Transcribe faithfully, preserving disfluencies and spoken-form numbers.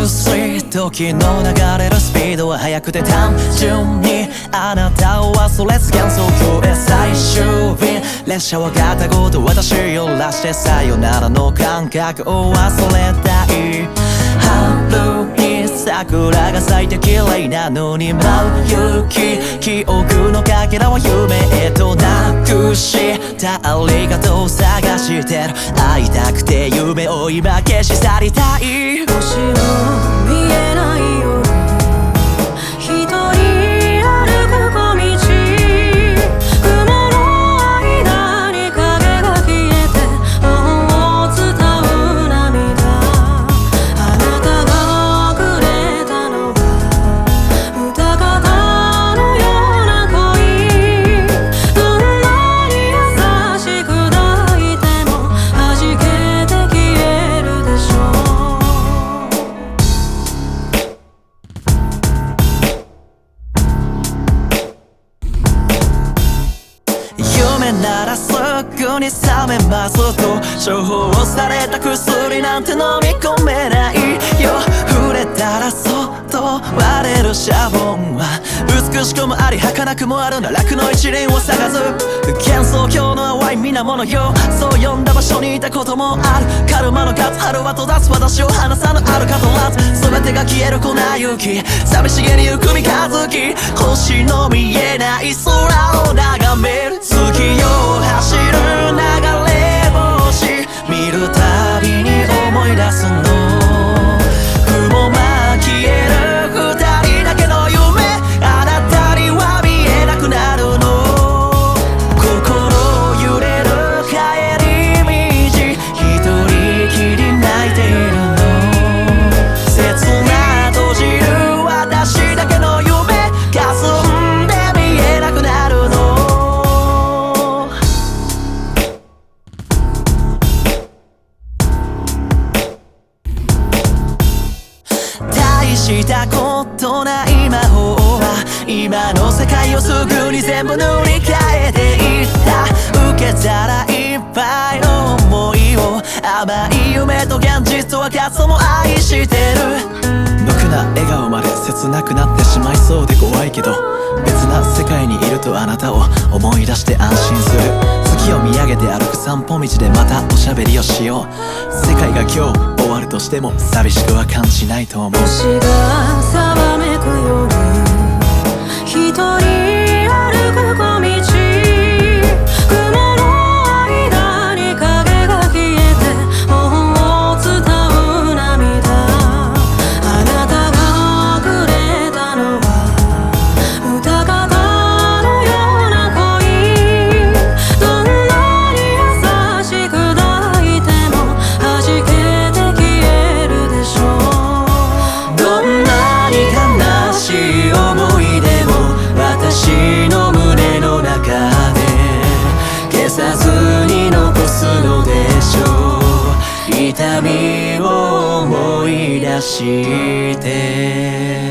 薄い時の流れるスピードは速くて単純にあなたを忘れず幻想郷へ最終便列車はガタごと私をらしてさよならの感覚を忘れたい春に桜が咲いて綺麗なのに舞う雪記憶のかけらは夢へとなくしたありがとうを探してる会いたくて夢を今消し去りたい星の見えない夜一人歩く小道雲の間に影が消えて頬を伝う涙あなたがくれたのは歌方のような恋どんなに優しく抱いても弾けて消えるでしょう夢ならすぐに覚めますと処方された薬なんて飲み込めないよ触れたらそっと割れるシャボンは美しくもあり儚くもある奈落の一輪を探す幻想郷の淡い水面よそう呼んだ場所にいたこともあるカルマの数春は閉ざす私を離さぬあるかとらず全てが消える粉雪寂しげに行く三日月星の見えない空を眺める月よ走る流れ星見るたびに思い出すの雲間消える二人だけの夢あなたには見えなくなるの心揺れる帰り道一人きり泣いているの切な閉じる私だけの夢霞んで見えなくなるの大したことない魔法は今の世界をすぐに全部塗り替えていった受けたらいっぱいの想いを甘い夢と現実と分かつも愛してる無垢な笑顔まで切なくなってしまいそうで怖いけど別な世界にいるとあなたを思い出して安心する月を見上げて歩く散歩道でまたおしゃべりをしよう世界が今日終わるとしても寂しくは感じないと思う星がざわめく夜一人歩く小道雲の間に影が消えて頬を伝う涙あなたがくれたのは歌方のような恋どんなに優しく抱いても弾けて消えるでしょうどんなに悲しい思いでも私の胸の中で消さずに残すのでしょう痛みを思い出して